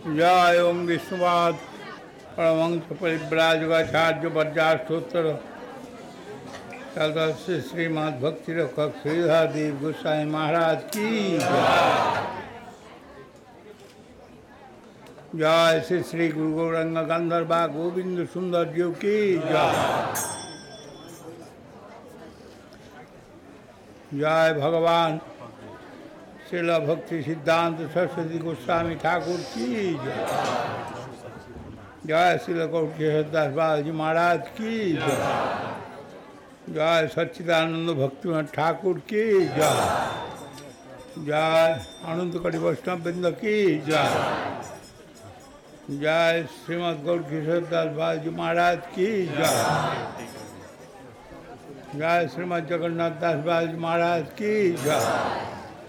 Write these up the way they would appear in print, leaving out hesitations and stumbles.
जय ओम विष्णुवाद परमहंस परिव्राजकाचार्य वज्राष्टोत्तर तदस्य श्रीमद् भक्ति रक्षक श्रीधर देव गोसाई महाराज की जय श्री श्री गुरु गौरंग गंधर्वा गोविंद सुंदर जी की जय। जय भगवान श्रील भक्ति सिद्धांत सरस्वती गोस्वामी ठाकुर की जय। जय श्रील गौरदास बाबा महाराज की जय। जय सच्चिदानंद भक्तिनाथ ठाकुर की जय। जय आनंद कटी वैष्णव वृंद की जय। जय श्रीमद गौर किशोरदास बाबा महाराज की जय। जय श्रीमद जगन्नाथ दास बाबा महाराज की जय।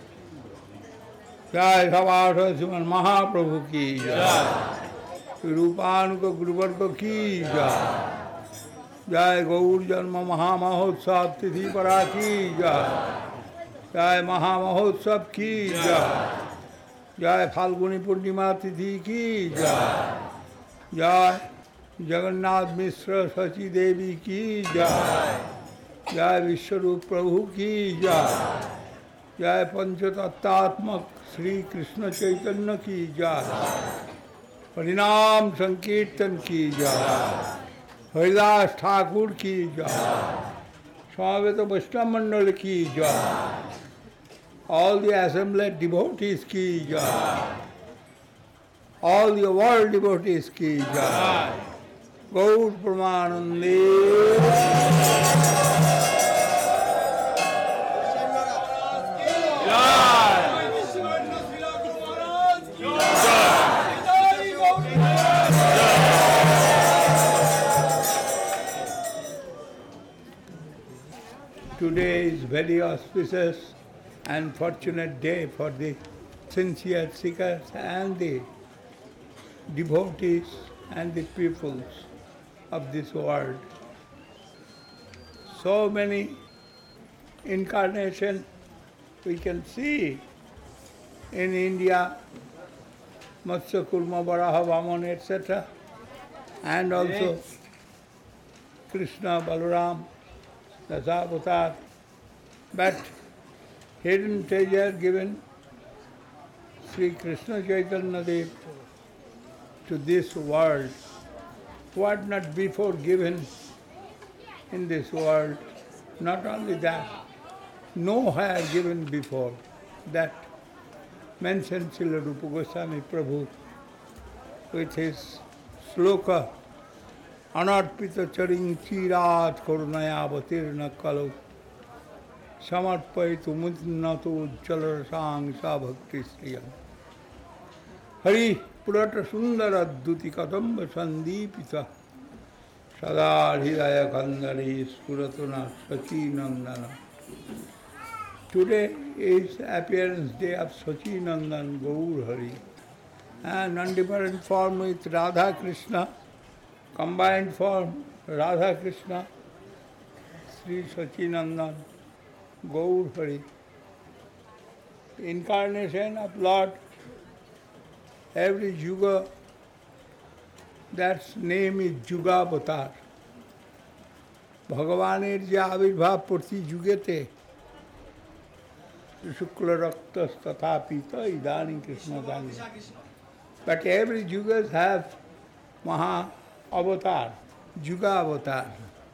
जय सवास श्रीमन महाप्रभु की जय। रूपानुग गुरुवर्ग की जय। जय गौर जन्म महामहोत्सव तिथि परा की जय। जय महामहोत्सव की जय। जय फाल्गुनी पूर्णिमा तिथि की जय। जय जगन्नाथ मिश्र शची देवी की जय। जय विश्वरूप प्रभु की जय। जय पंचतत्वात्मक श्री कृष्ण चैतन्य की जय। हरिनाम संकीर्तन की जय। हरिदास ठाकुर की जय। स्वागत वैष्णव मंडल की जय। All the assembled devotees की जय। All the world devotees की जय। गौर प्रमानंदे Today is very auspicious and fortunate day for the sincere seekers and the devotees and the peoples of this world. So many incarnations we can see in India, Matsya, Kurma, Varaha, Vamana, etc. And also Krishna, Balaram, Dasavatar, but hidden treasure given Sri Krishna Chaitanya Dev to this world, what not before given in this world. Not only that, nowhere given before. That mentioned Srila Rupa Goswami Prabhu with his sloka Anarpita charing chirat korunaya avatirna kalau samarpaitu mudnatu jalarasang sa bhakti sriyam. Hari purata sundara duti kadamba sandipita sada hridaya kandari spuratuna Sachinandana. Today is appearance day of Sachinandan Gaur Hari, and undifferent form with Radha Krishna, combined form Radha Krishna, Sri Sachinandan Gaur Hari. Incarnation of Lord, every Yuga, that name is Yugavatar. ভগবানের যে আবির্ভাব প্রতি যুগেতে শুক্ল রক্তস তথা পিত ইদানীং কৃষ্ণদানী. But every yugas have Maha avatar, Yuga avatar.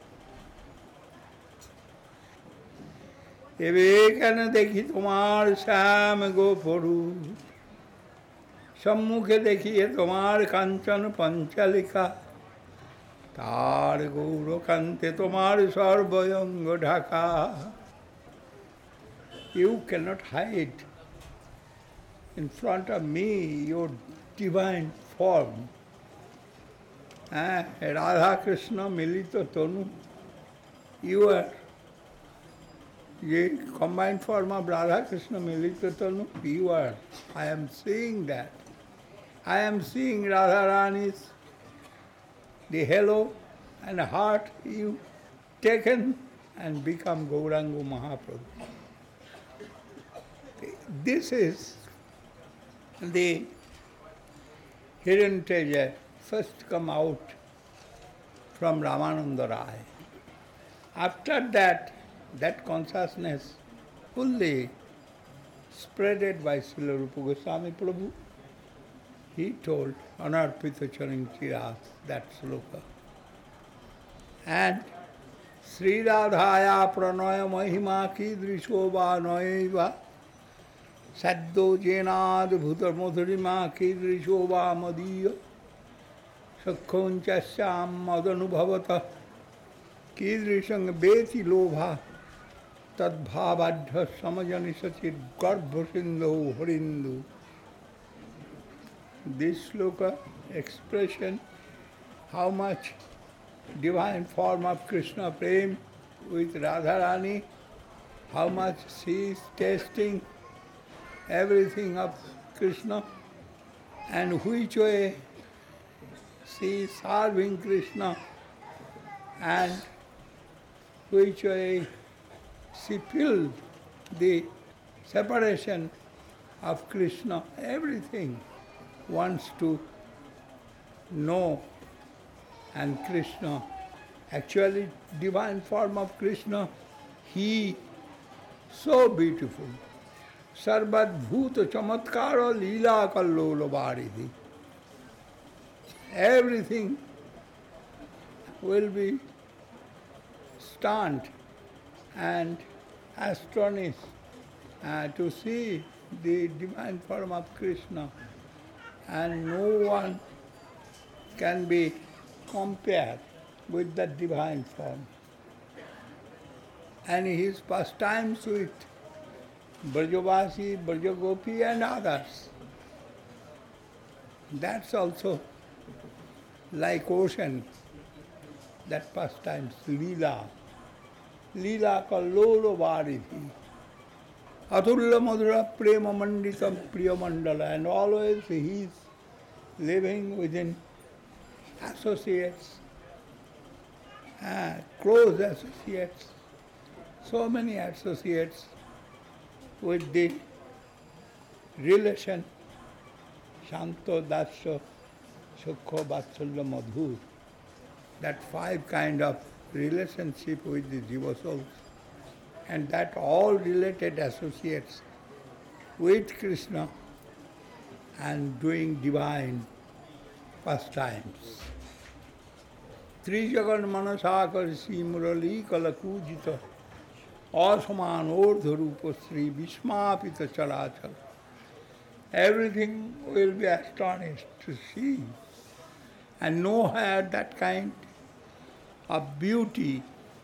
এখানে দেখি তোমার শ্যাম গোপরু, সম্মুখে দেখিয়ে তোমার কাঞ্চন পঞ্চালিকা, তার গৌরকান্তে তোমার সর্বঙ্গ Dhaka. You cannot hide in front of me your divine form. Radha Krishna Milita Tanu, you are the combined form of Radha Krishna Milita Tanu, you are. I am seeing that. I am seeing Radha Rani's the halo and heart you taken and become Gauranga Mahaprabhu. This is the hidden treasure first come out from Ramananda Rai. After that, that consciousness fully spreaded by Srila Rupa Goswami Prabhu, he told Anarpita Charanchiras, that sloka. And Sri Radhaya Pranaya Mahima Ki Drishoba Noeva Saddo Jenad Bhutar Madhurima Ki Drishoba Madiya Sakkhonchasyam Madanubhavata Ki Drishang Beti Lobha Tadbhavadha Samajani Sachit Garbhasindhu Harindu. This sloka expression how much divine form of Krishna Prem with Radharani, how much she is tasting everything of Krishna, and which way she is serving Krishna, and which way she feels the separation of Krishna, everything wants to know. And Krishna, actually divine form of Krishna, he so beautiful. Sarvat bhuta chamatkara leela kallola varidhi. Everything will be stunned and astonished to see the divine form of Krishna, and no one can be compared with that divine form. And his pastimes with Brajavasi, Brajagopi and others, that's also like ocean, that pastimes, Leela. Leela Kallolo Varidhi. Atulla Madhura Prema Manditam Priya Mandala, and always he is living within associates, close associates, so many associates with the relation Shanto, Dasya, Sukho, Vatsalya, Madhur, that 5 kind of relationship with the Jiva souls, and that all related associates with Krishna and doing divine pastimes. Trijagan Manasakar Sri Murali Kalakujita Asaman Urdharupa Sri Vishmapita Charachar. Everything will be astonished to see, and nowhere that kind of beauty.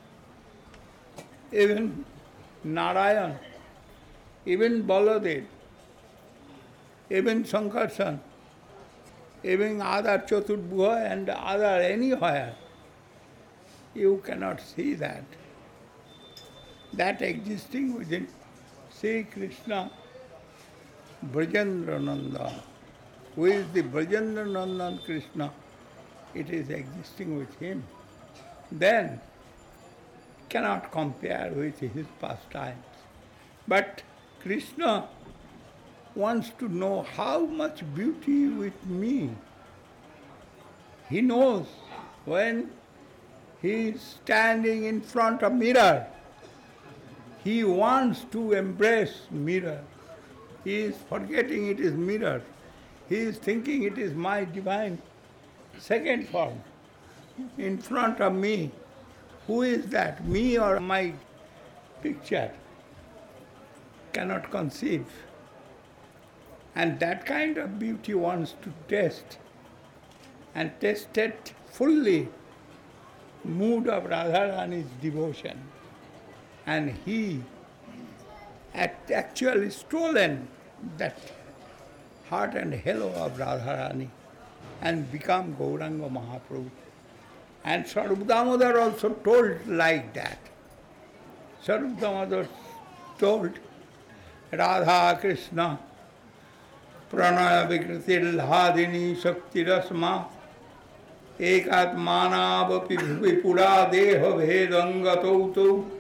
Even Narayan, even Baladev, even Sankarshan, even other Chaturdhuja and other anywhere, you cannot see that. That existing within Sri Krishna Brajendrananda, who is the Brajendranandan Krishna, it is existing with him. Then cannot compare with his pastimes. But Krishna wants to know how much beauty with me. He knows when he is standing in front of mirror, he wants to embrace mirror. He is forgetting it is mirror. He is thinking it is my divine second form in front of me. Who is that, me or my picture? Cannot conceive. And that kind of beauty wants to test, and tested fully mood of Radharani's devotion. And he actually stolen that heart and halo of Radharani and become Gauranga Mahaprabhu. And Sarup Damodar also told like that. Sarup Damodar told Radha Krishna Pranaya Vikritil Hadini Shakti Rasma Ekatmanavapi Vipura Deha Vedangatautu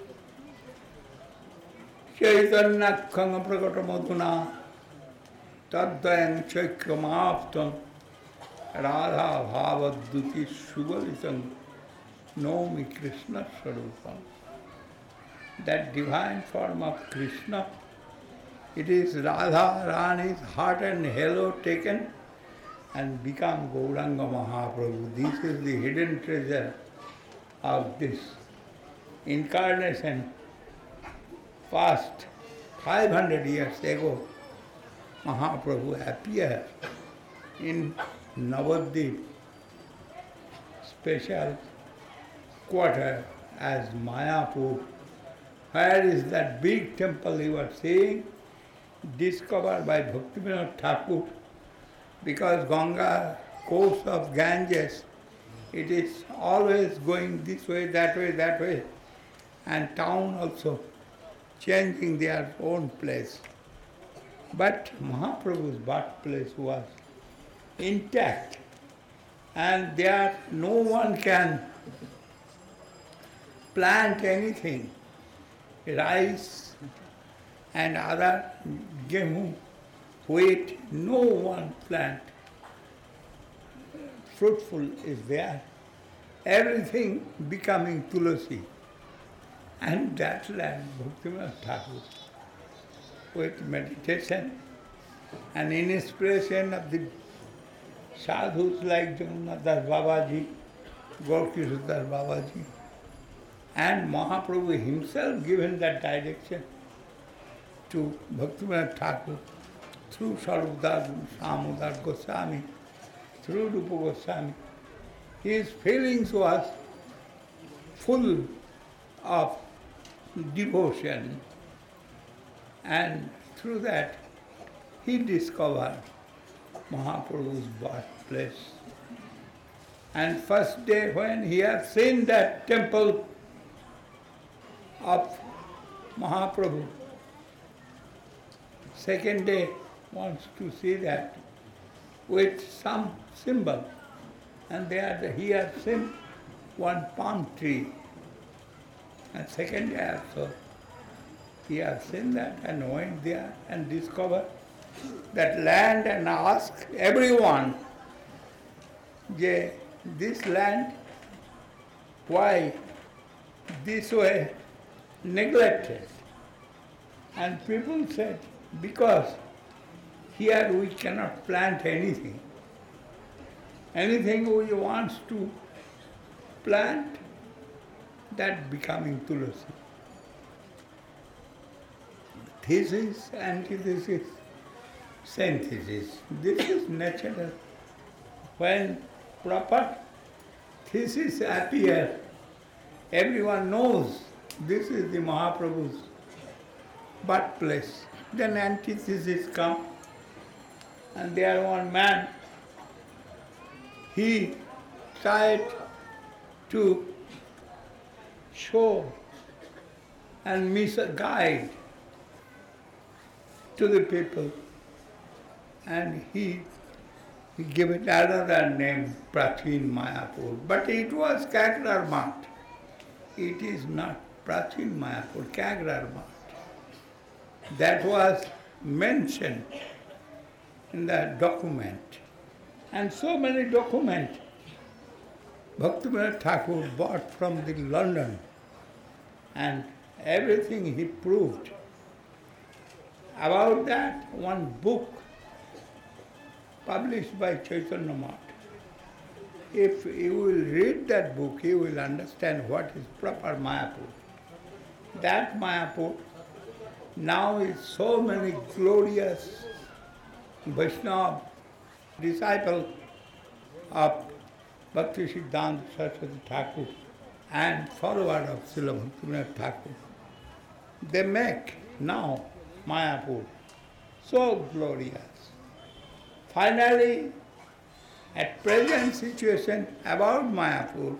Chaitanyakkhanga Prakatamaduna Taddayam Chaikamaptam Radha Bhavaduti Shugalitam Nomi Krishna Swarupam. That divine form of Krishna, it is Radha Rani's heart and halo taken and become Gauranga Mahaprabhu. This is the hidden treasure of this incarnation. Past 500 years ago, Mahaprabhu appeared in Navadvip special quarter as Mayapur. Where is that big temple you are seeing? Discovered by Bhaktivinoda Thakur, because Ganga, course of Ganges, it is always going this way, that way, that way, and town also changing their own place. But Mahaprabhu's birthplace was intact, and there no one can plant anything, rice and other gemu, wheat, no one plant fruitful is there. Everything becoming tulasi. And that land, Bhaktivinoda Thakur, with meditation and inspiration of the sadhus like Jagannath Das Babaji, Gaurkishore Das Babaji, and Mahaprabhu himself given that direction to Bhaktivinoda Thakur through Sarvadar Samudar Goswami, through Rupa Goswami. His feelings was full of devotion, and through that he discovered Mahaprabhu's birthplace. And first day when he had seen that temple of Mahaprabhu, second day wants to see that with some symbol. And there he had seen one palm tree. And second day also he had seen that and went there and discovered that land and asked everyone, this land, why this way neglected? And people said, because here we cannot plant anything. Anything we want to plant, that becoming tulasi. Thesis, antithesis, synthesis. This is natural. When proper thesis appears, everyone knows this is the Mahaprabhu's birthplace. Then antithesis comes, and there one man, he tried to show and misguide to the people, and he gave it another name, Prachin Mayapur. But it was Kagrar Math. It is not Prachin Mayapur, Kagrar Math. That was mentioned in the document. And so many documents Bhaktivinoda Thakur bought from the London, and everything he proved. About that, one book published by Chaitanya Math. If you will read that book, you will understand what is proper Mayapur. That Mayapur now is so many glorious Vaishnava disciples of Bhakti Siddhanta Saraswati Thakur and follower of Srila Bhaktivinoda Thakur. They make now Mayapur so glorious. Finally, at present situation about Mayapur,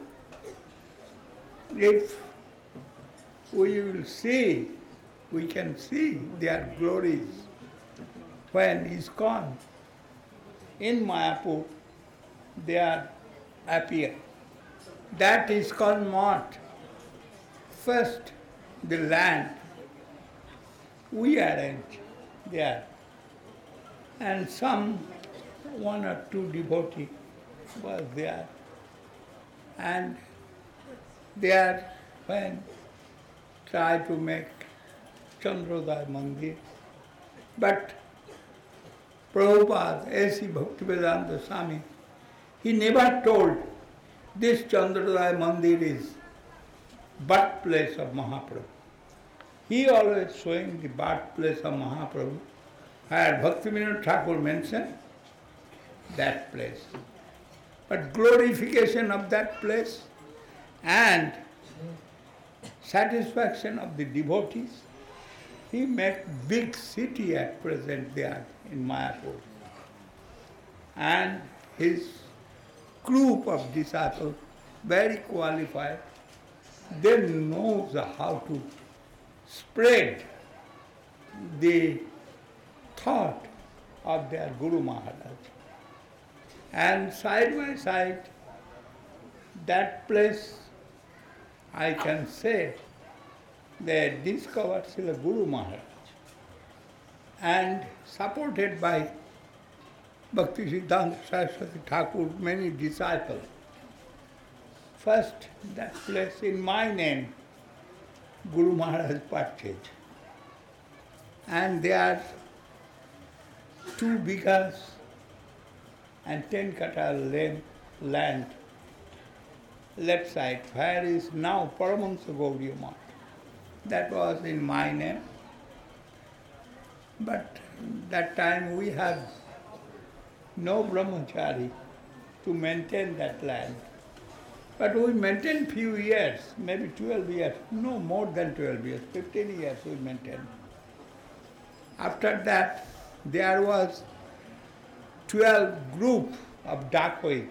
if we will see, we can see their glories when ISKCON in Mayapur, they are appear. That ISKCON Math, first the land we arrange there, and some one or two devotees was there. And there, when tried to make Chandrodaya Mandir, but Prabhupada, A.C. Bhaktivedanta Swami, he never told this Chandrodaya Mandir is birthplace of Mahaprabhu. He always showing the birthplace of Mahaprabhu, where Bhaktivinoda Thakur mentioned that place. But glorification of that place and satisfaction of the devotees, he made big city at present there in Mayapur. And his group of disciples, very qualified, they knows how to spread the thought of their Guru Maharaj. And side by side, that place, I can say, they discovered Srila Guru Maharaj. And supported by Bhakti Siddhanta Saraswati Thakur, many disciples. First, that place in my name, Guru Maharaj purchased. And there are 2 bighas and 10 kata land left side, where is now Paramahansa Gauriya Math. That was in my name. But that time we have no brahmachari to maintain that land. But we maintained few years, maybe 12 years, no more than 12 years, 15 years we maintained. After that, there was 12 group of dacoit.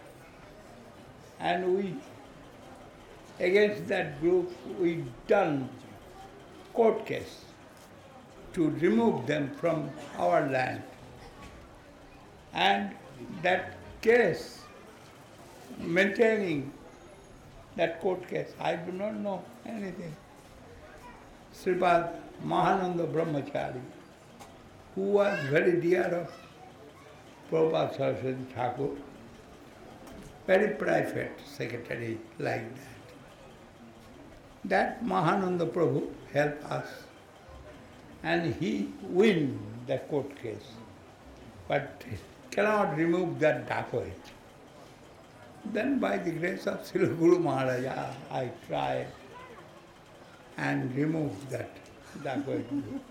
And we, against that group, we done court case to remove them from our land. And that case, maintaining that court case, I do not know anything. Sripad Mahananda Brahmachari, who was very dear of Prabhupada Saraswati Thakur, very private secretary like that. That Mahananda Prabhu helped us and he win the court case, but cannot remove that dacoit. Then by the grace of Srila Guru Maharaj, I tried and removed that dacoit.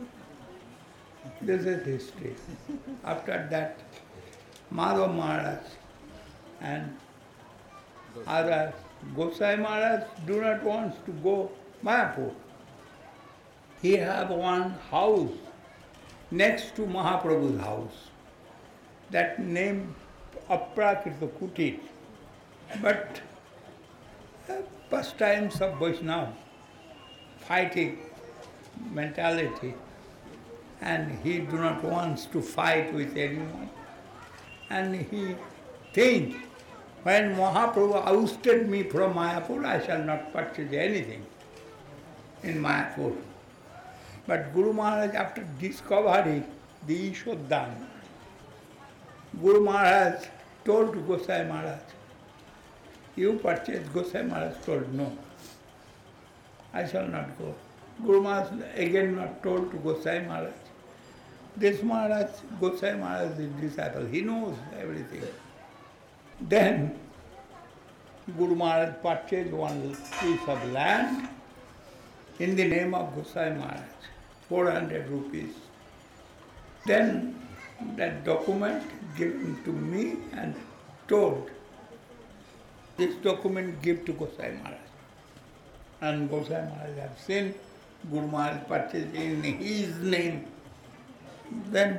This is history. After that, Madhav Maharaj and others, Gosai Maharaj do not want to go Mayapur. He have one house next to Mahaprabhu's house. That name Aprakrita Kutir. But pastimes of Vaishnava, fighting mentality, and he do not want to fight with anyone. And he think, when Mahaprabhu ousted me from Mayapur, I shall not purchase anything in Mayapur. But Guru Maharaj, after discovering the Ishodhan, Guru Maharaj told to Gosai Maharaj, you purchase. Gosai Maharaj told, no, I shall not go. Guru Maharaj again not told to Gosai Maharaj. This Maharaj, Gosai Maharaj is disciple, he knows everything. Then Guru Maharaj purchased one piece of land in the name of Gosai Maharaj, 400 rupees. Then that document given to me and told, this document give to Gosai Maharaj. And Gosai Maharaj have seen Guru Maharaj purchased in his name. Then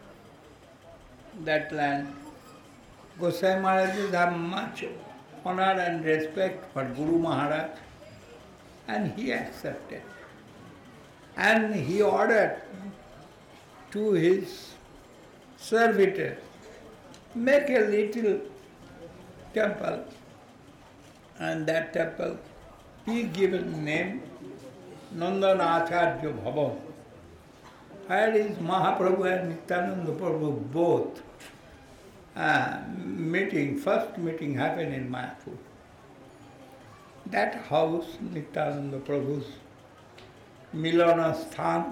that land, Gosai Maharaj have much honor and respect for Guru Maharaj, and he accepted. And he ordered to his servitor, make a little temple, and that temple he given name Nandanacharya Bhavan. Where is Mahaprabhu and Nityananda Prabhu both? meeting, first meeting happened in Mayapur. That house, Nityananda Prabhu's Milana Sthan,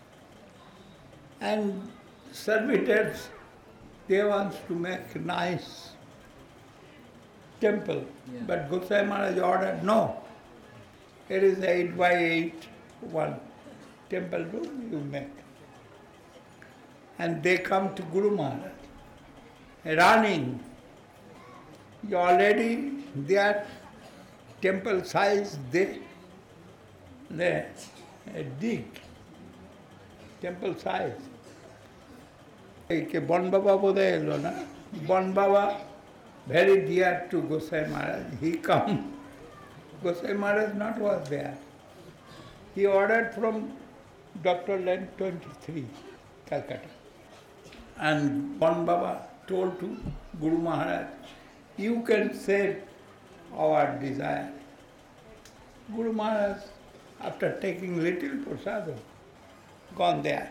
and servitors, they want to make nice temple. Yeah. But Gosai Maharaj ordered, no, it is 8 by 8, one temple room you make. And they come to Guru Maharaj, running. Already their temple size, they dig temple size. Bon Baba bodhe elo na. Bon Baba, very dear to Gosai Maharaj. He come. Gosai Maharaj not was there. He ordered from Dr. Lane 23, Calcutta. And Bon Baba told to Guru Maharaj, you can save our desire. Guru Maharaj, after taking little prasadam, gone there.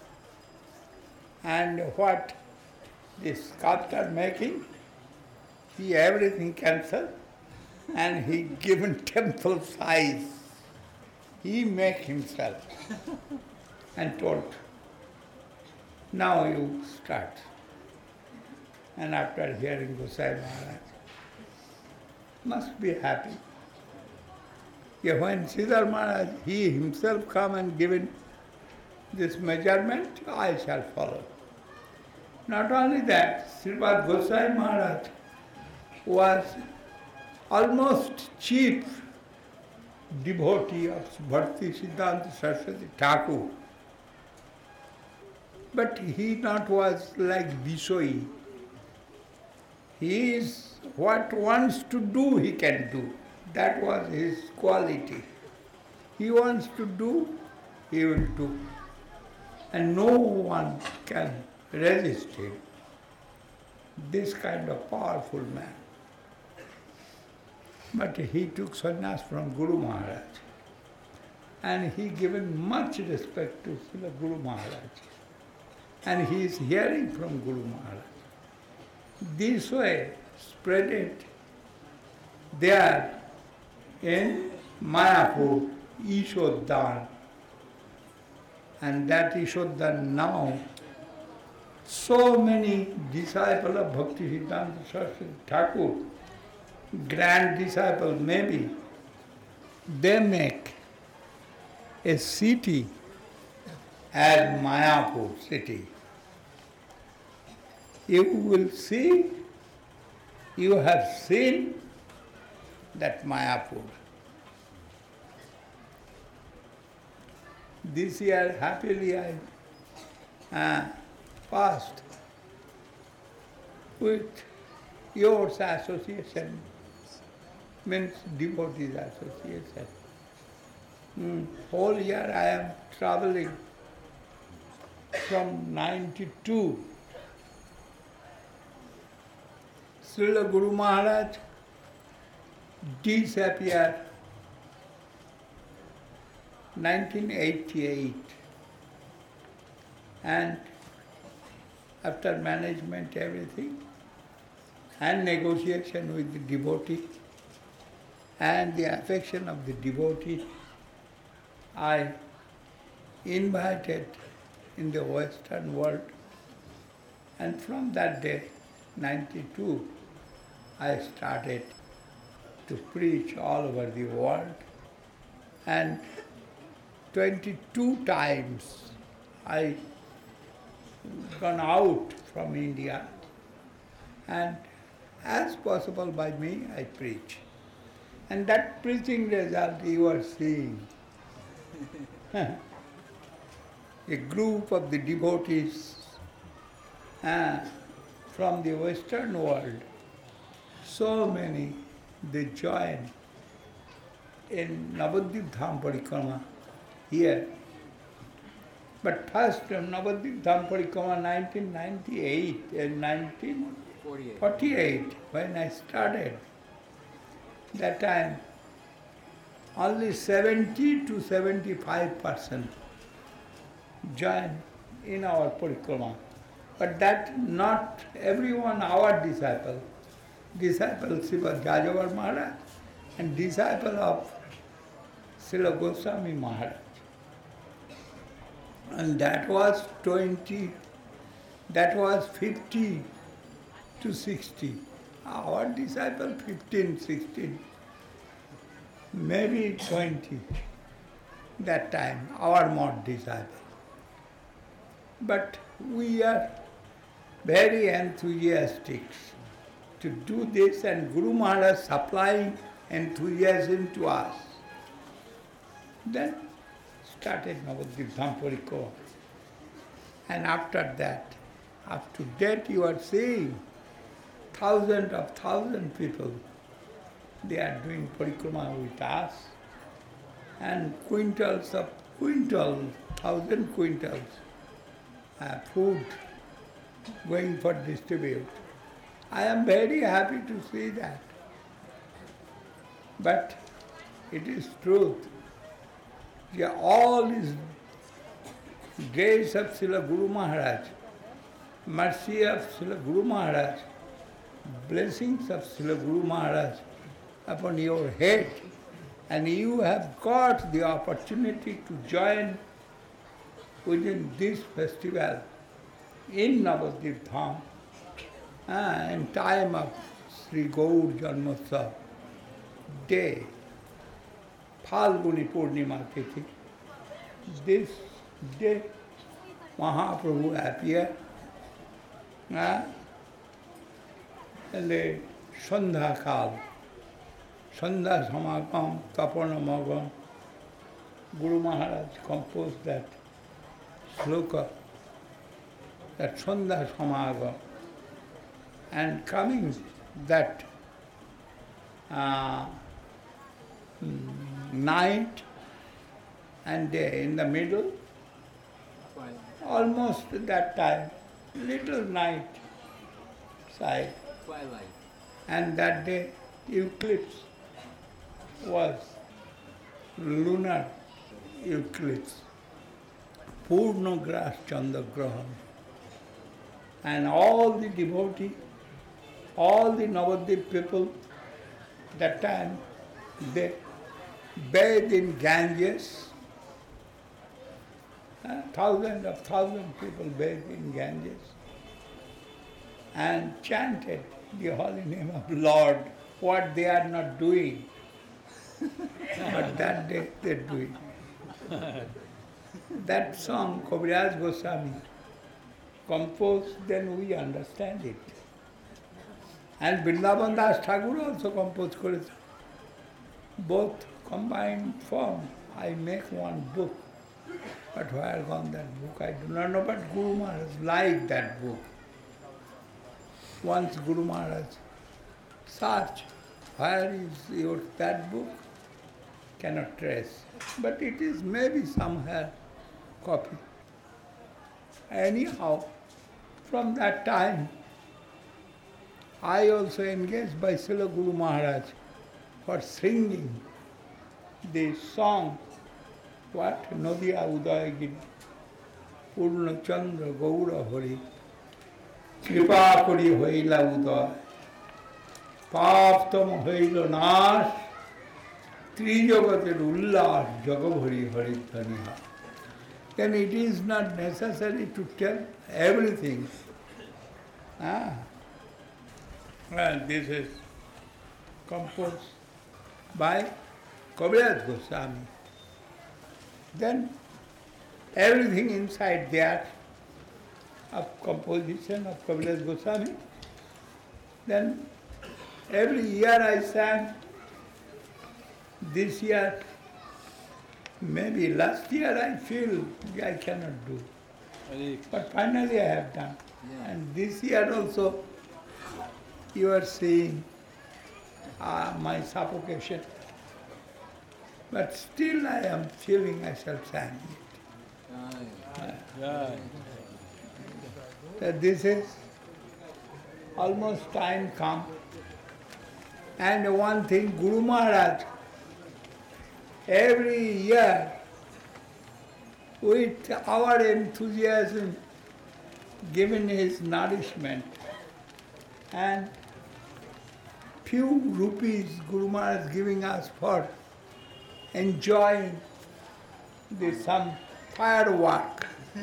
And what this sculptor making, he everything cancelled and he given temple size. He make himself and told, now you start. And after hearing Gosai Maharaj, must be happy. Yeah, when Siddhar Maharaj, he himself come and given this measurement, I shall follow. Not only that, Srimad Gosai Maharaj was almost chief devotee of Bhakti Siddhanta Saraswati Thakur. But he not was like Bisoi. He is what wants to do, he can do. That was his quality. He wants to do, he will do. And no one can resist him. This kind of powerful man. But he took sannyas from Guru Maharaj. And he given much respect to Srila Guru Maharaj. And he is hearing from Guru Maharaj. This way, spread it there in Mayapur, Ishodhan. And that Ishodhan now, so many disciples of Bhakti Siddhanta Saraswati Thakur, grand disciple maybe, they make a city as Mayapur city. You will see, you have seen that Mayapur. This year happily I passed with yours association, means devotees association. Whole year I am traveling from 92. Srila Guru Maharaj disappeared 1988, and after management everything and negotiation with the devotee and the affection of the devotee, I invited in the Western world, and from that day, 92, I started to preach all over the world, and 22 times I gone out from India, and as possible by me I preach. And that preaching result you are seeing. A group of the devotees from the Western world, so many, they join in Navadvip Dham Parikrama here. But first Navadvip Dham Parikrama 1998 and 1948, when I started, that time only 70 to 75% joined in our parikrama. But that not everyone our disciple. Disciple Srila Jajavar Maharaj and disciple of Srila Goswami Maharaj. And that was 50 to 60. Our disciple 15, 16, maybe 20 that time, our mod disciple. But we are very enthusiastic to do this, and Guru Maharaj supplying enthusiasm to us. Then started Navadvip Dham Parikrama. And after that, up to date you are seeing thousands people, they are doing parikrama with us, and quintals, 1,000 quintals food going for distribute. I am very happy to see that. But it is truth. Yeah, all is grace of Srila Guru Maharaj, mercy of Srila Guru Maharaj, blessings of Srila Guru Maharaj upon your head, and you have got the opportunity to join within this festival in Navadvip Dham in time of Sri Gaur Janmotsav day, Phalguni Purnima Tithi. This day Mahaprabhu appeared in the Sandhya Kal, Sandhya Samagam, Tapana Magam. Guru Maharaj composed that sloka, that Sandhya Samagam, and coming that night and day in the middle, almost that time, little night side. Twilight. And that day eclipse was lunar eclipse, Purnagras Chandragrahan. And all the devotees, all the Navadvip people, that time they bathed in Ganges. Thousands people bathed in Ganges and chanted the holy name of Lord, what they are not doing. But that day they do it. That song Kaviraj Goswami composed, then we understand it. And Vrindavan Das Thakur also composed Kaviraj. Both combined form. I make one book. But where gone that book? I do not know, but Guru Maharaj liked that book. Once Guru Maharaj search, where is that book? Cannot trace. But it is maybe somewhere copy. Anyhow, from that time, I also engaged by Srila Guru Maharaj for singing the song, what? Nadiya Udayagiri, Purna Chandra Gaura Hari, Kripa Kori Hoila Uday, Paptam Hoila Nash, Trijagatir Ullas Jagabhari Haritaniha. Then it is not necessary to tell everything. Well, this is composed by Kaviraj Goswami. Then everything inside there of composition of Kaviraj Goswami. Then every year I sang. This year, maybe last year I feel I cannot do. But finally I have done. Yeah. And this year also you are seeing my suffocation. But still I am feeling I shall sing it. So this is almost time come. And one thing, Guru Maharaj, every year, with our enthusiasm, given his nourishment, and few rupees Guru Maharaj is giving us for enjoying some firework.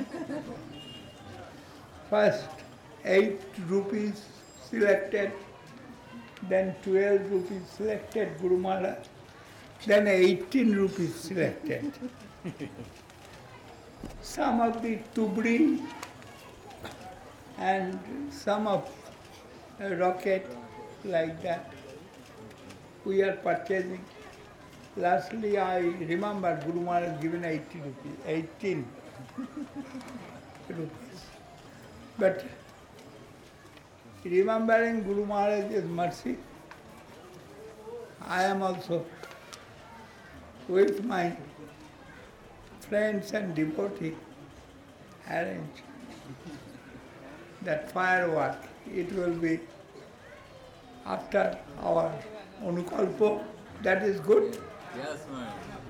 First 8 rupees selected, then 12 rupees selected Guru Maharaj, then 18 rupees selected. Some of the tubri and some of a rocket like that we are purchasing. Lastly, I remember Guru Maharaj given 18 rupees. But remembering Guru Maharaj's mercy, I am also with my friends and devotees arrange that firework. It will be after our Anukalpa. That is good. Yes, ma'am.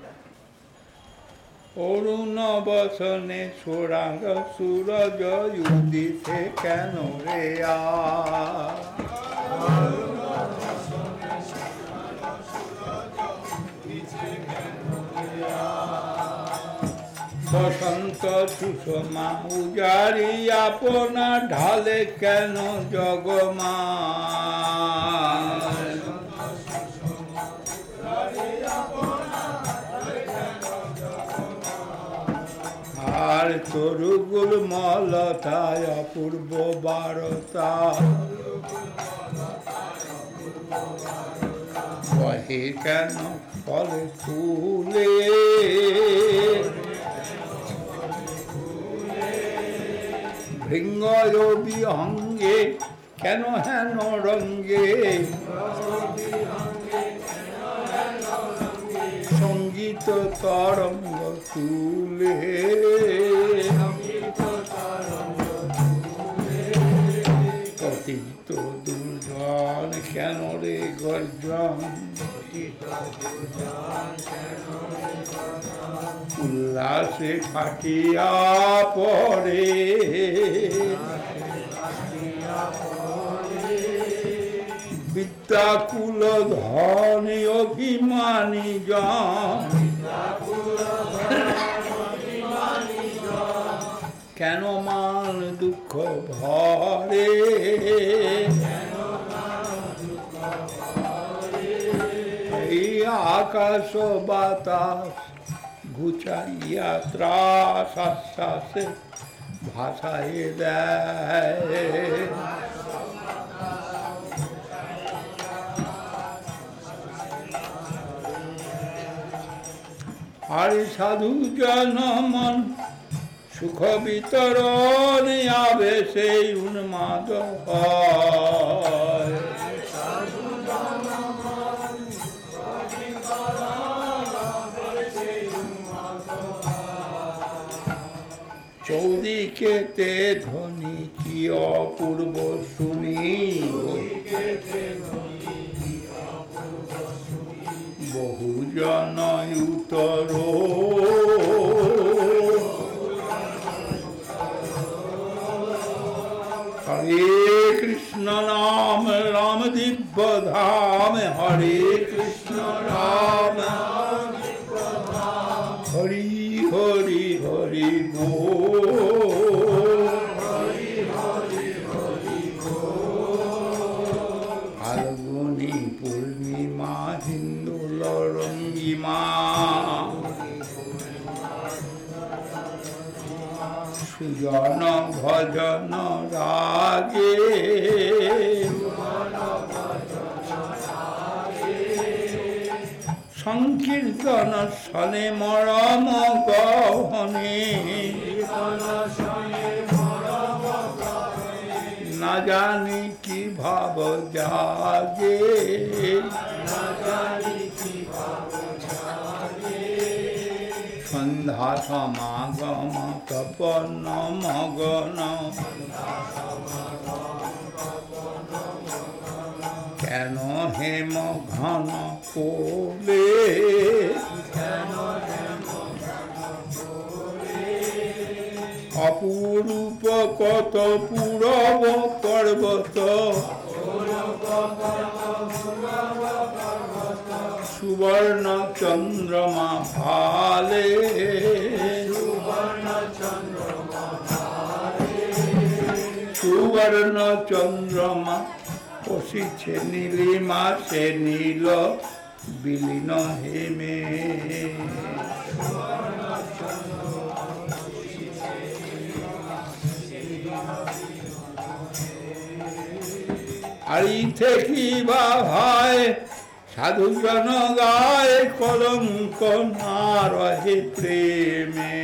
অরুণ বসনে সোরাঙ্গ সূরজ উদিতে কেন রে বসন্ত সুষমা উজারি আপনা ঢালে কেন জগমা আর তরুগুল মলতায় অপূর্ব বারতা বহে কেন ফলে ফুলে ভৃঙ্গ বিহঙ্গে কেন হেন রঙ্গে সঙ্গীত তরঙ্গ তুলে পতিত দুর্জন কেন রে গর্জন উল্লাসে ফাটিয়া পড়ে বিদ্যাকুল ধনে অভিমানী জন কেন মান দুঃখ ভরে এই আকাশ বাতাস ঘুচাইয়া ত্রাস আশ্বাসে ভাষায় দেয় হরি সাধু জনমন সুখ বিতরণ আবেশে উন্মাদ হয় চৌদিকেতে ধ্বনি কি অপূর্ব শুনি বহুজন উত্তর হরে কৃষ্ণ নাম রাম দিব্য ধাম হরে কৃষ্ণ রাম হরি হরি হরি ফাল্গুনি পূর্ণিমা হিন্দু রঙ্গিমা সুজন ভজন রাগে সংকীর্তন শনে মরম গহনে না জানি কি ভাব জাগে সন্ধ্যা সমাগম তপন মগন কেন হেম ঘন কোলে অপরূপ কত পূরব পর্বত, সুবর্ণ চন্দ্রমা ভালে, সুবর্ণ চন্দ্রমা পশিছে নীলিমা, সে নীল বিলীন হেমে। আর ইথে কি বা ভাই সাধুজন গায়, কলঙ্ক না রহে প্রেমে।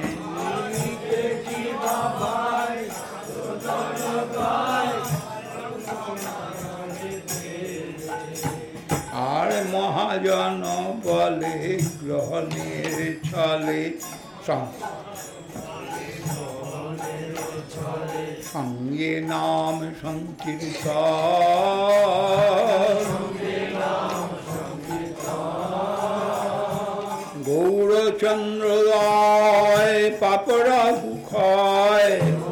আর মহাজন বলে গ্রহণের ছলে, সঙ্গে নাম সংকীর্তন, গৌরচন্দ্রদয় পাপড়া মুখয়,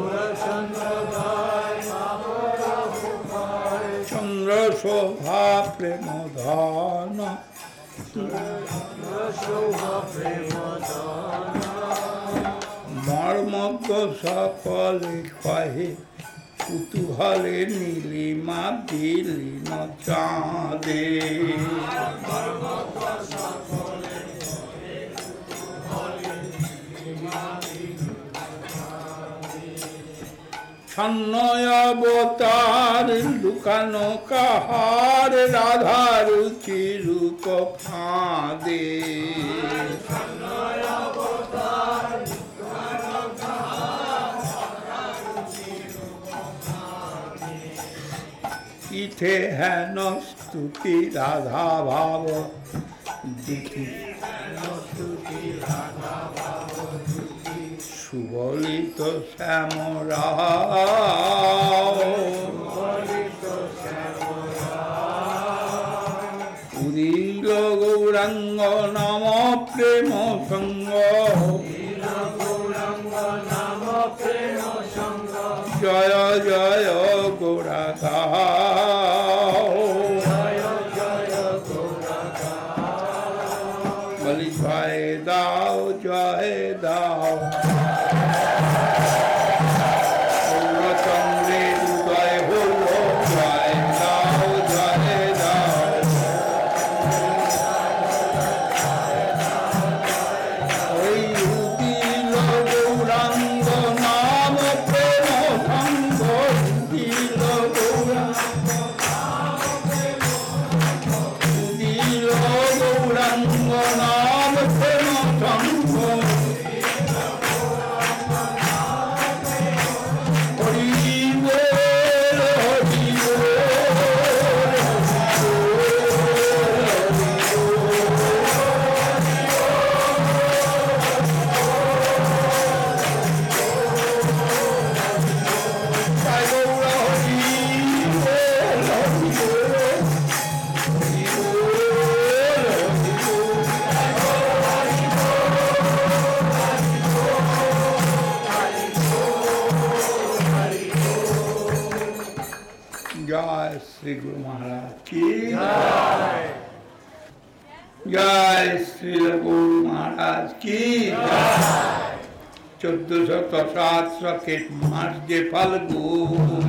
চন্দ্র শোভা প্রেম ধন, মর্মজ্ঞ সকলে কহে, কুতূহলে নীলিমা বিলীন চাঁদে। ছন্নয় অবতার লুকানো কাহার, রাধার চিরূপ ফাঁদে। ইথে হেন স্তুতি রাধা ভাব দিতি, সুবলিত শ্যামরা, উদিল গৌরাঙ্গ নাম প্রেম সঙ্গ, জয় জয় গৌরাঙ্গা, বলি জয় দাও জয় দাও, গৌরচন্দ্রের উদয় হল, জয় দাও জয় দাও। ওই উদিল গৌরাঙ্গ নাম প্রেম সঙ্গ, উদিল গৌরাঙ্গ, উদিল গৌরাঙ্গ নাম প্রেম সঙ্গ, জয় শ্রী গুরু মহারাজ কি জয়, জয় শ্রী গুরু মহারাজ কি জয়। 1407 মাস যে ফাল্গুন,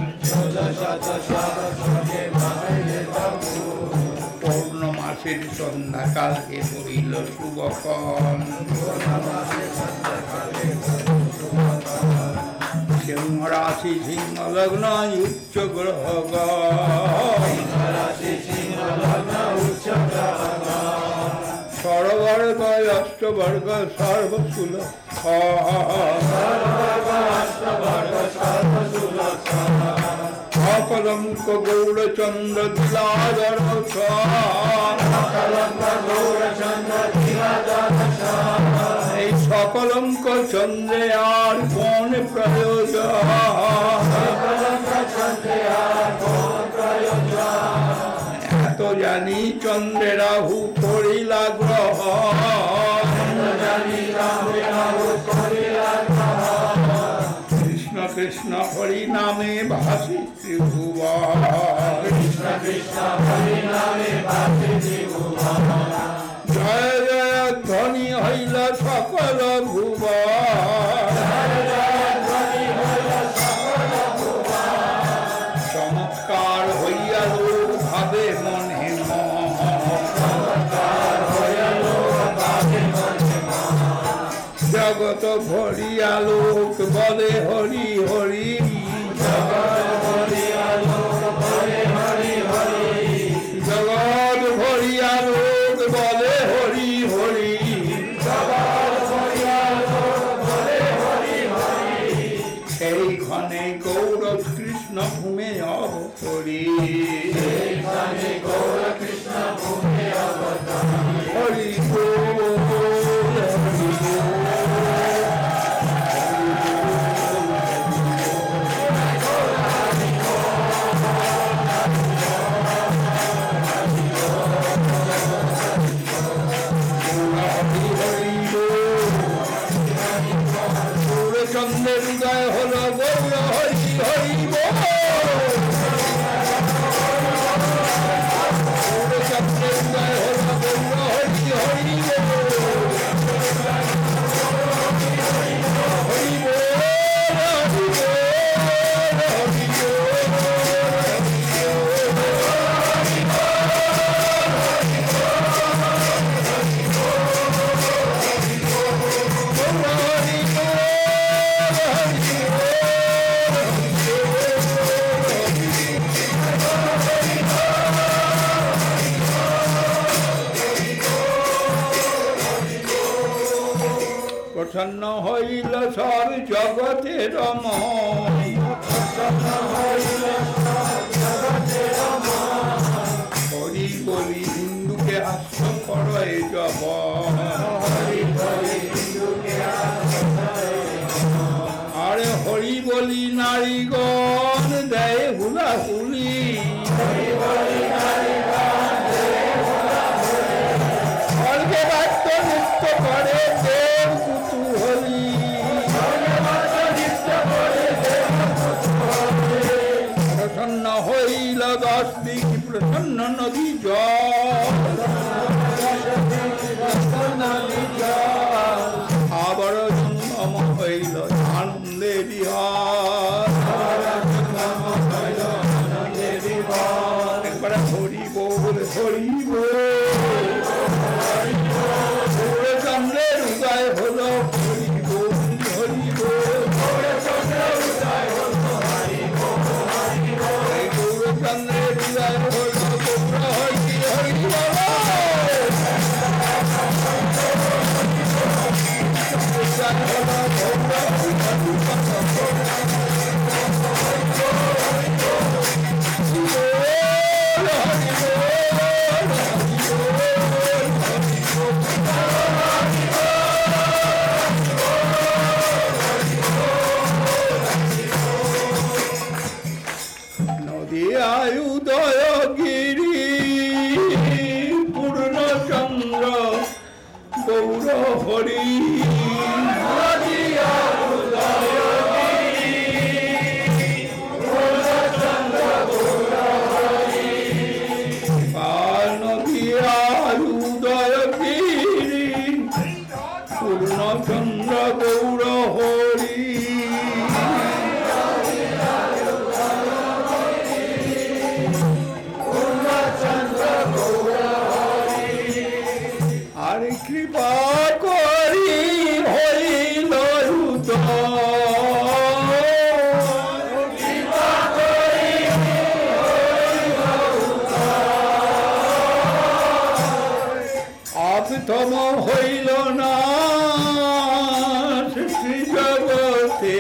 পৌর্ণমাসের সন্ধ্যাকালকে পড়িল শুভক্ষণ, সিংহ রাশি সিংহ লগ্ন উচ্চ গ্রহ, সর্বর্গ অষ্টবর্গ সর্বসুল, অকলঙ্ক গৌরচন্দ্র দিলাধর, এই সকলঙ্ক চন্দ্রে আর কোন প্রয়োজন, এত জানি চন্দ্রে রাহু করিলা গ্রহ, কৃষ্ণ হরি নামে ভাসি ত্রিভুবন কৃষ্ণ কৃষ্ণ হরি নামে ভাসি ত্রিভুবন জয় জয় ধ্বনি হইল সকল ভুবন চমৎকার হইয়া লোক ভাবে মনে জগত ভরিয়া লোক বলে হরি হরি জগত ভরিয়া লোক বলে হরি হরি জগত ভরিয়া লোক বলে হরি হরি জগত ভরিয়া লোক বলে হরি হরি সেইখানে গৌর কৃষ্ণ ভূমে অবতরী সেইখানে গৌর কৃষ্ণ ভূমে অবতরী হরি বল হরি বল চন্দ্রের উদয় হল গৌর হরি হরি চন্দ্রের উদয় হল গৌর হরি হরি প্রসন্ন হইল সব জগতের মন হরি বলি হিন্দুকে হাস্য করে জব আরে হরি বলি নারীগণ দেয় হুলাহুলি স্বর্গে বাক্য নৃত্য করে দেব কুতুহলী প্রসন্ন হইল 10 দিক প্রসন্ন নদী জল আবার জন্ম হইল আনন্দে বিহার একবারে হরি বল হরি বল চন্দ্রের উদয় হল হরি বল হরি বল চন্দ্রের উদয় হল হরি বল চন্দ্রের উদয় হল হরি হরি বল উদয় গিরি পূর্ণচন্দ্র গৌর হরি উদয় গিরি পূর্ণচন্দ্র গৌর হরি আরে কৃপা করি হইল আপতম হইল না সৃষ্টি জগতে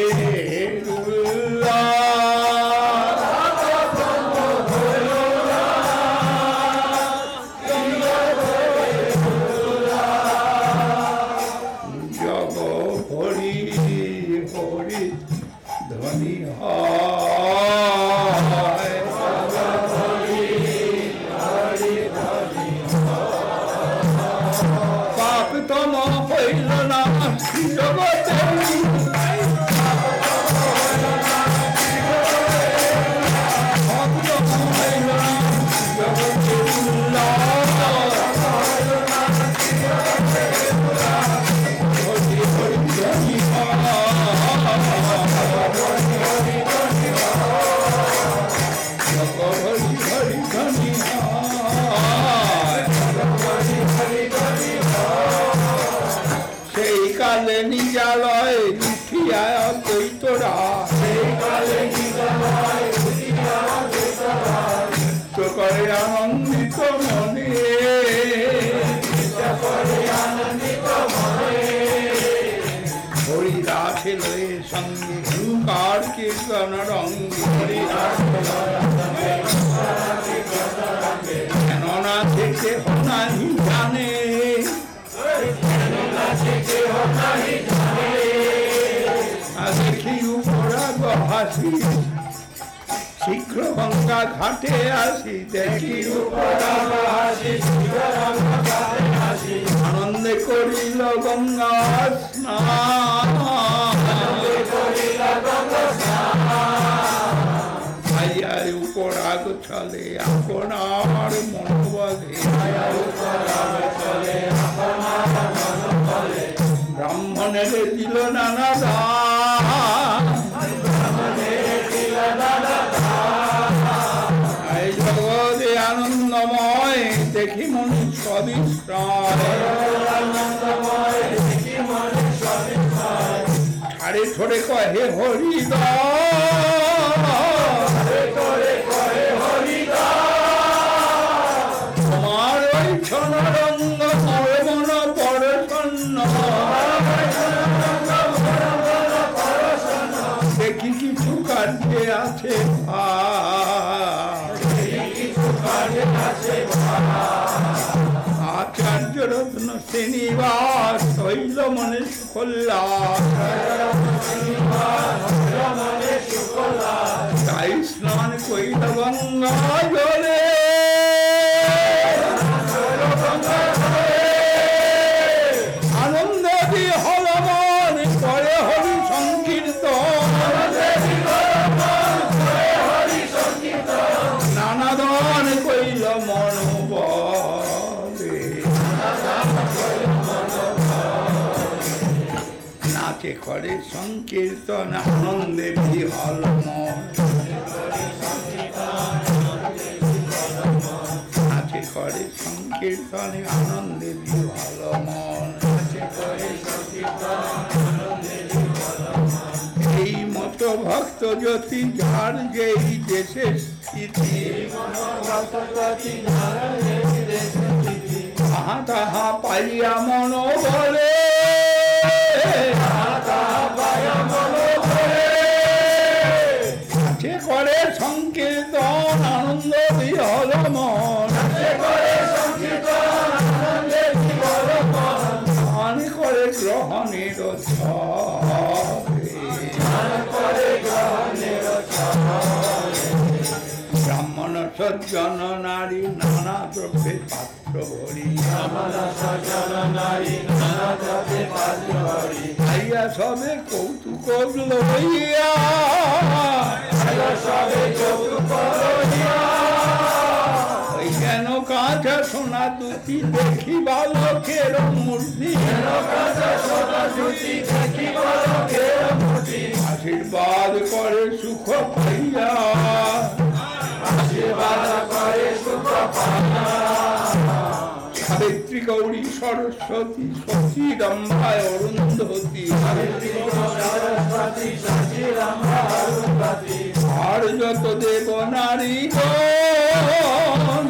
আনন্দিত মনে হরিদাসে লয়ে সঙ্গে কার কীর্তন রঙ্গে কেননা থেকে হনাহি জানে দেখি উপরাগ হাসি শীঘ্র গঙ্গা ঘাটে আসি দেখি উপরাগ হাসি আনন্দে করিল গঙ্গা স্নান ভাইয়ার উপরাগ চলে আপনার মন বলে ব্রাহ্মণের দিল নানা দান এই জগতে আনন্দময় দেখি মনি সবিশ্রয় ঠাড়ে ঠোড়ে কহে তোমার ওই ছনরঙ্গ মন পরশন্ন দেখি কিছু কার্যে আছে আচার্য রত্ন শ্রীনিবাস হইল মনে সুখোল্লাস তাই স্নান কইল গঙ্গা জলে আনন্দ দিয়ে হল মন করে হরি সংকীর্তন নানা ধন কইল মন বলে নাচে করে সংকীর্তন আনন্দে বিহল মন নাচে করে সংকীর্তনে আনন্দে বিহল মন এই মতো ভক্ত জ্যোতি যার যেই দেশে স্থিতি তাহা তাহা পাইয়া মন বলে নাচে করে সংকীর্তন আনন্দ বিহল মন ধ্যান করে গ্রহণের ব্রাহ্মণ সজ্জন নারী নানা দ্রব্যে পাত্র ভরি খাইয়া সবে কৌতুক লইয়া ওই কেন কাঁচা সোনা দুটি দেখি বালকের মূর্তি আশীর্বাদ করে সুখ পাইয়া সাবিত্রী গৌরী সরস্বতী শশী রম্ভায় অরুন্ধতী আর যত দেব নারীগণ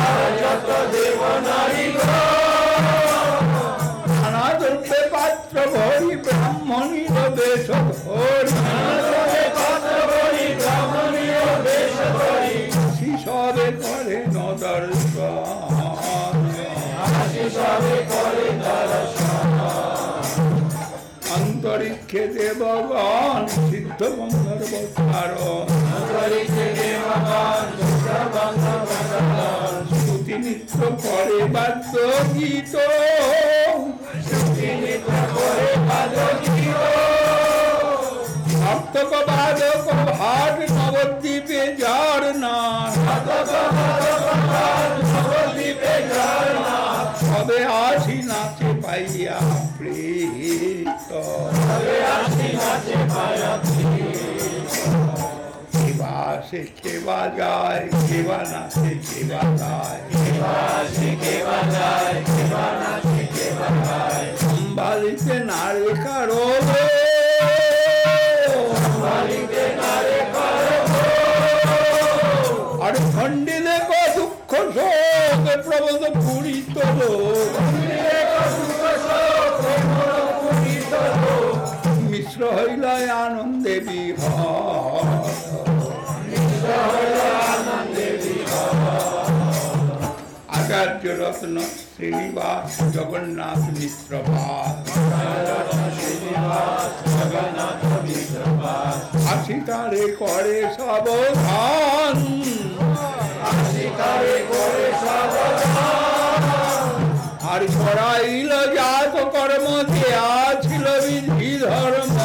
নানা দ্রব্যে পাত্র ভরি ব্রাহ্মণীর বেশ ধরি সবে করে অন্তরিক্ষে দেবগণ সিদ্ধ গন্ধর্বতারণ স্তুতি নৃত্য করে বাদ্য গীত নর্তক বাদক ভাট নবদ্বীপে যার না সবে আসি নাচে পাইয়া প্রীত কেবা আসে কেবা যায় কেবা নাচে কেবা যায় সম্ভালিতে নারে কারো আর খণ্ডিলে দুঃখ পুরিত মিশ্র হইল আনন্দে বিহর আচার্য রত্ন শ্রীনিবাস জগন্নাথ মিশ্র আসিতারে করে সাবধান আর করাইল জাত কর্ম দেয়া ছিল বিধি ধর্ম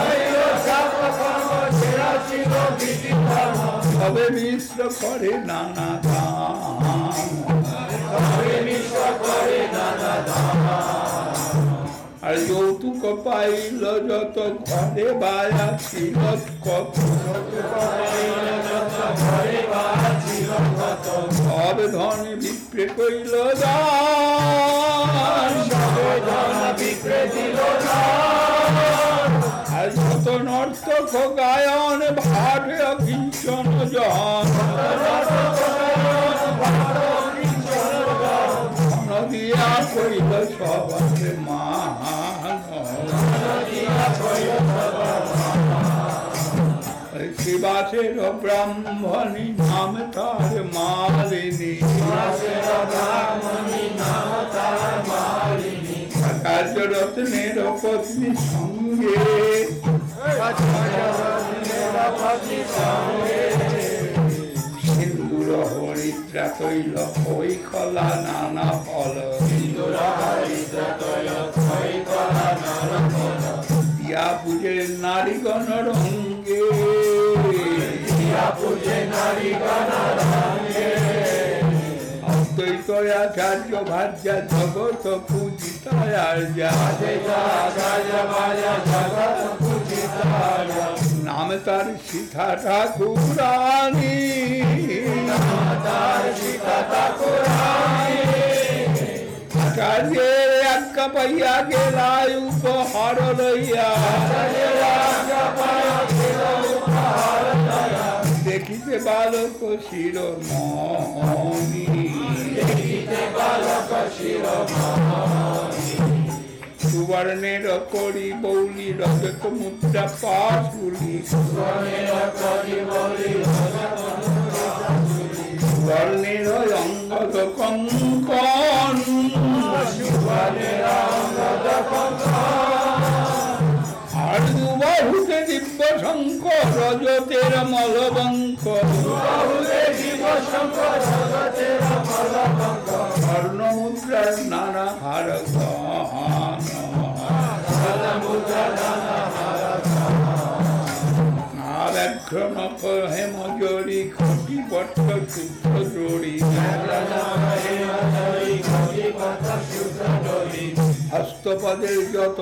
তবে মিশ্র করে নানা দান আর যৌতুক পাইল যত ঘরে বায়া ছিল সব ধন বিক্রে কইল আর যত নর্তক গায়ন ভাটে অকিঞ্চন জন দিয়া কইল সবারে মান শিবাসের ব্রাহ্মণী নাম তার মালিনী আচার্য রত্নের পত্নী সঙ্গে সিন্দুর হরিদ্রা তৈল ওই কলা নানা ফল দিয়া পূজে নারীগণ রঙ্গে অদ্বৈত আচার্য ভার্যা জগৎ পূজিতা নাম তার সীতা ঠাকুরানী আচার্যের আজ্ঞা পাইয়া গেলাই উপহার লইয়া দেখিতে বালক শিরোমণি সুবর্ণের করি বৌলি রজত মুদ্রা পাশুলি সুবর্ণের অঙ্গদ কঙ্কন আর দুবাহুতে দিব্য শঙ্কর রজতের মলবঙ্ক স্বর্ণ মুদ্রার নানা হার হেমজরি খটি পট্ট শুদ্ধ জড়ি হস্তপদের যত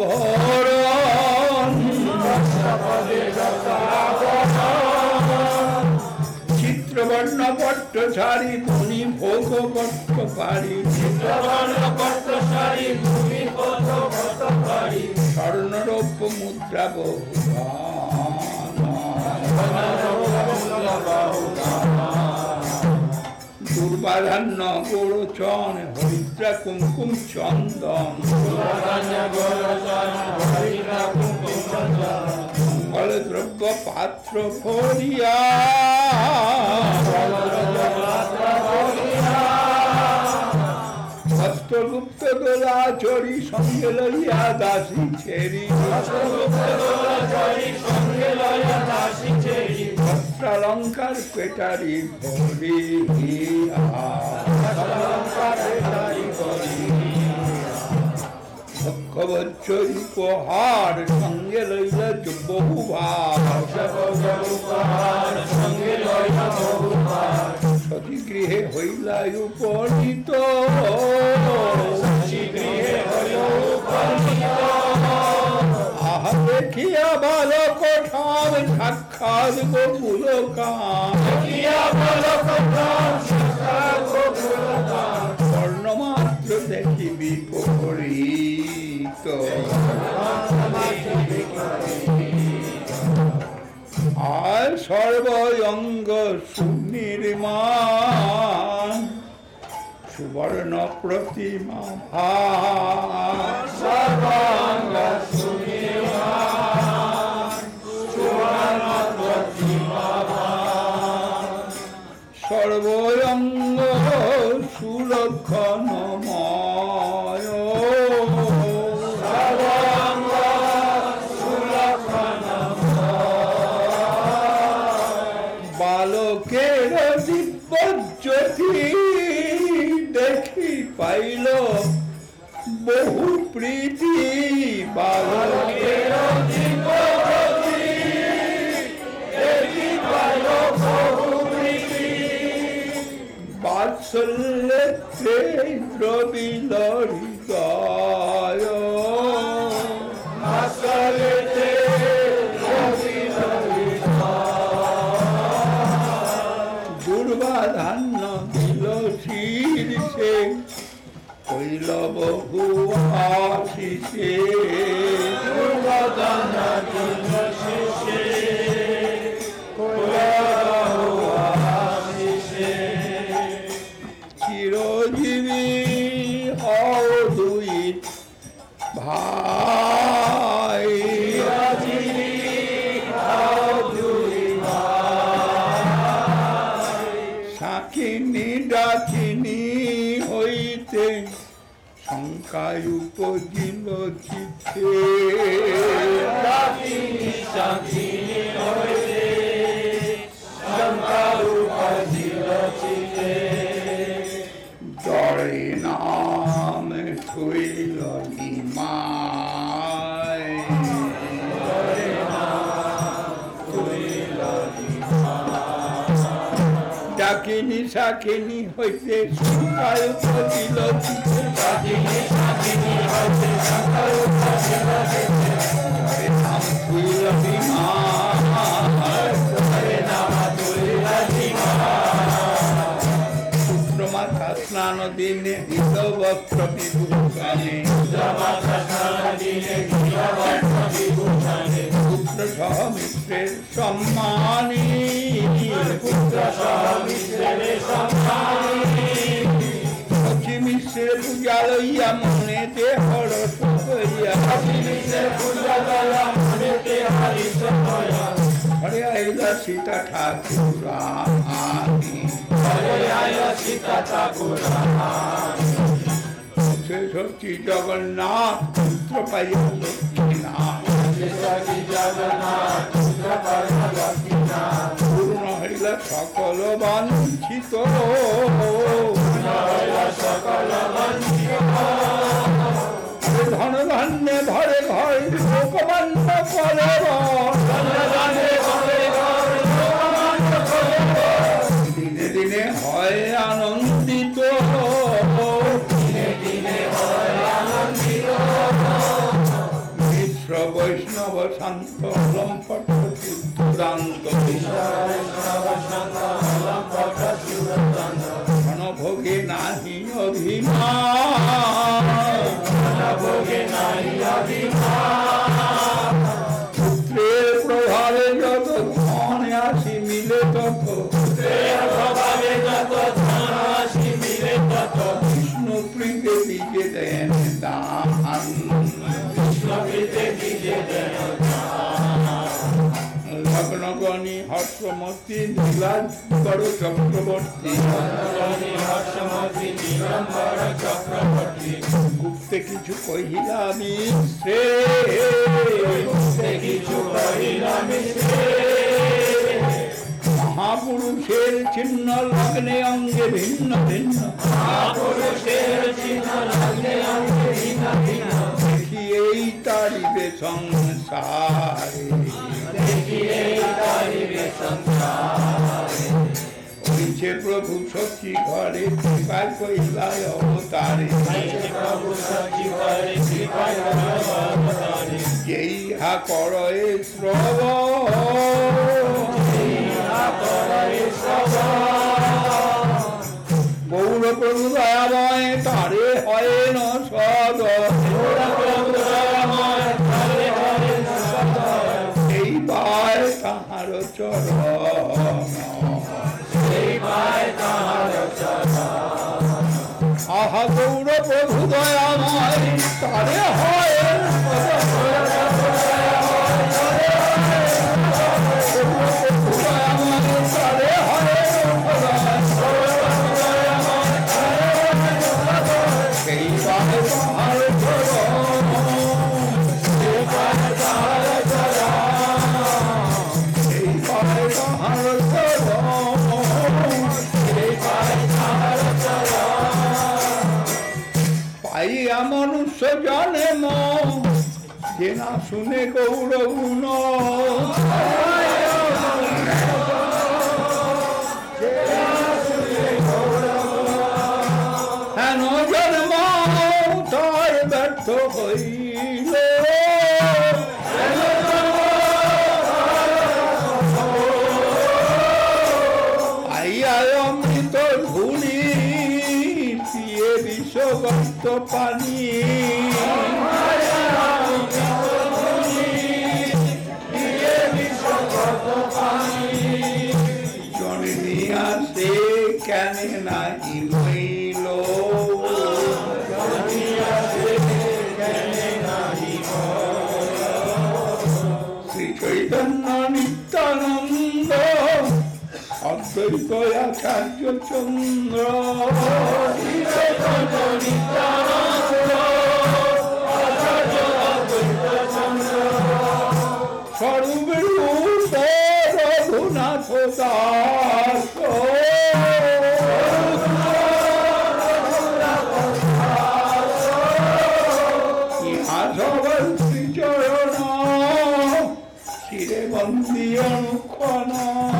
আভরণ চিত্রবর্ণ পট্ট শাড়ি ধনী ভোগ পট্ট পাড়ি স্বর্ণরৌপ্য মুদ্রা দুর্বাধান্য গোড়চন হরিদ্রা কুমকুম চন্দন মঙ্গল দ্রব্য পাত্র ভরিয়া হস্তগুপ্ত দোলা চড়ি সঙ্গে লইয়া দাসী ছেড়ি বস্ত্রালঙ্কার পেটারি ভরিয়া ভক্ষবচ্চরি উপহার সঙ্গে লইলা বহুভার সতী গৃহে হইলা উপনীত আহা দেখিয়া বালক ঠাম সাক্ষাৎ গোকুল স্বর্ণমাত্র দেখি বিপরীত আর সর্বঙ্গ সুনির্মাণ সুবর্ণ প্রতিমা ভার সর্বাঙ্গ সর্বঙ্গ সুলক্ষণময় সর্বাঙ্গ সুলক্ষণময় বালকের দিব্য জ্যোতি দেখি পাইল বহু প্রীতি বালকের দিব্য জ্যোতি দেখি পাইল বহু প্রীতি বাৎসল্যে দ্রবিল হৃদয় বাৎসল্যে দ্রবিল দুর্বাধান্য দিল শীর্ষে কইল বহু আশিসে দুর্বাধান্য দিল শীর্ষে কইল বহু আশিসে চিরজীবী হও দুই ভাই সাকিনী ডাকিনী হইতে শঙ্কায় উপজিল চিত্তে ডাকিনী সাকিনী হইতে শঙ্কায় উপজিল চিত্তে জরে নাম থইল নিমায় জরে নাম থইল ডাকিনী শাকিনী হইতে শঙ্কায় উপজিল চিত্তে ডাকিনী শাকিনী হইতে শঙ্কায় উপজিল চিত্তে জরে নাম থইল নিমায় জরে নাম থইল নিমায় মাথা স্নান দিনে হৃদ বস্ত্র বিভূষণে পুত্র সহ মিত্রের সম্মানী শচী মিশ্রের পূজা লইয়া মনেতে হরস হইয়া হরে আইল সীতা ঠাকুর সত্যি জগন্নাথ পুত্র পাইয়া লক্ষ্মীনাথ পূর্ণ হইল সকল বাঞ্ছিত ধন ধান্যে ভরে ঘর লোকমান্য করে দিনে দিনে হয় আনন্দিত মিশ্র বৈষ্ণব শান্ত লম্পট চূড়ান্ত ঘনভোগে নাহি পুত্রের প্রভাবে যত ধন আসি মিলে তত বিষ্ণু প্রীতে দিকে দেন দান লগ্নগণী হর্ষমতী নীলাজ বড় চক্রবর্তী গুপ্তে কিছু কহিলামি মহাপুরুষের চিহ্ন লগ্নে অঙ্গে ভিন্ন ভিন্ন দেখি এই তারিবে সংসারে হইছে প্রভু সখী ঘরে কৃপায় কইলায় অবতারে যেই হা করয়ে গৌর প্রভু দয়াময় তারে হয় ন সদ এই পায় তাহার চরণ আহা গৌর প্রভু দয়াময় তারে হয় পাইয়া মনুষ্য জানে যে না শুনে গৌর গুণ হেন জন্ম তার ব্যর্থ হইল আইয়া অমৃত ধুলি পিয়ে বিশ্বগত পানি জন্মিয়া সে কেন নাহি হইল শ্রী চৈতন্য নিত্যানন্দ অদ্বৈত আচার্য চন্দ্র স্বরূপ রূপ রঘুনাথ দাস ইহা সবল শ্রীচরণ শিরে বন্দী অনুক্ষণ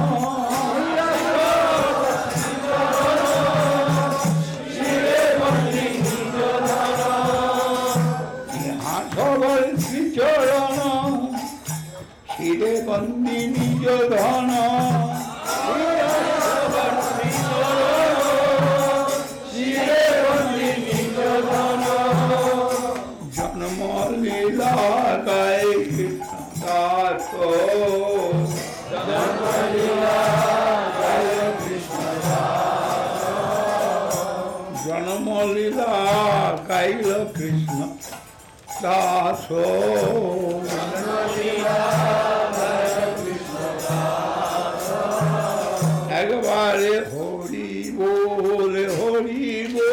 শ্রীচরণ শিরে বন্দী নিজ ধন জন্ম লীলা গায় দাস জন্ম লীলা গাইল কৃষ্ণ দাস একবারে হরি বল হরি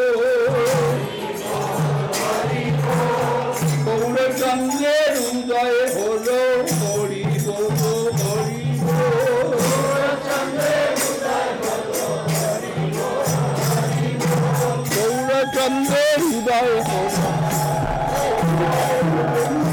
গৌরচন্দ্রের উদয় হলো হরি বল হরি গৌরচন্দ্রের উদয় হলো